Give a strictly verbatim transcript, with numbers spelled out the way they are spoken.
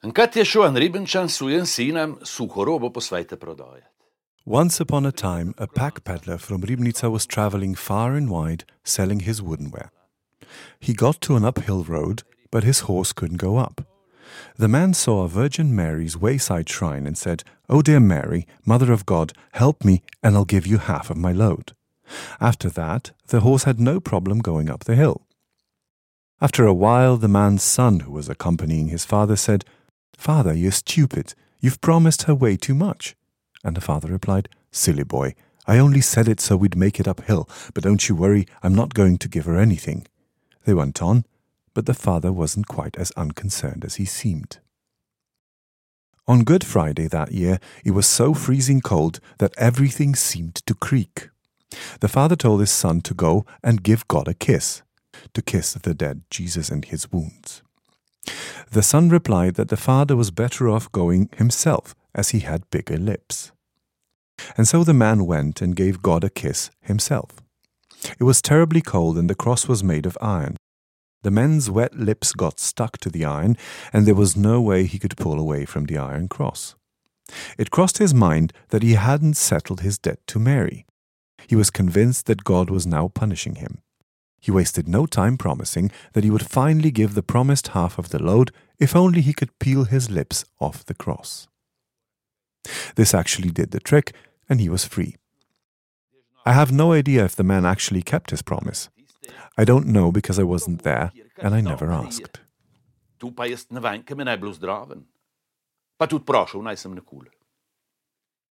Încat je šel Ribenčan sujen sinem suhorobo po svete prodajat. Once upon a time, a pack peddler from Ribnica was traveling far and wide, selling his woodenware. He got to an uphill road, but his horse couldn't go up. The man saw a Virgin Mary's wayside shrine and said, "Oh dear Mary, Mother of God, help me and I'll give you half of my load." After that, the horse had no problem going up the hill. After a while, the man's son, who was accompanying his father, said, "Father, you're stupid. You've promised her way too much." And the father replied, "Silly boy, I only said it so we'd make it uphill, but don't you worry, I'm not going to give her anything." They went on, but the father wasn't quite as unconcerned as he seemed. On Good Friday that year, it was so freezing cold that everything seemed to creak. The father told his son to go and give God a kiss, to kiss the dead Jesus and his wounds. The son replied that the father was better off going himself, as he had bigger lips. And so the man went and gave God a kiss himself. It was terribly cold and the cross was made of iron. The man's wet lips got stuck to the iron, and there was no way he could pull away from the iron cross. It crossed his mind that he hadn't settled his debt to Mary. He was convinced that God was now punishing him. He wasted no time promising that he would finally give the promised half of the load if only he could peel his lips off the cross. This actually did the trick, and he was free. I have no idea if the man actually kept his promise. I don't know because I wasn't there, and I never asked. Tu pa jest ne venke me ne bilo zdraven. Pa tudi prošel, naj sem ne kul.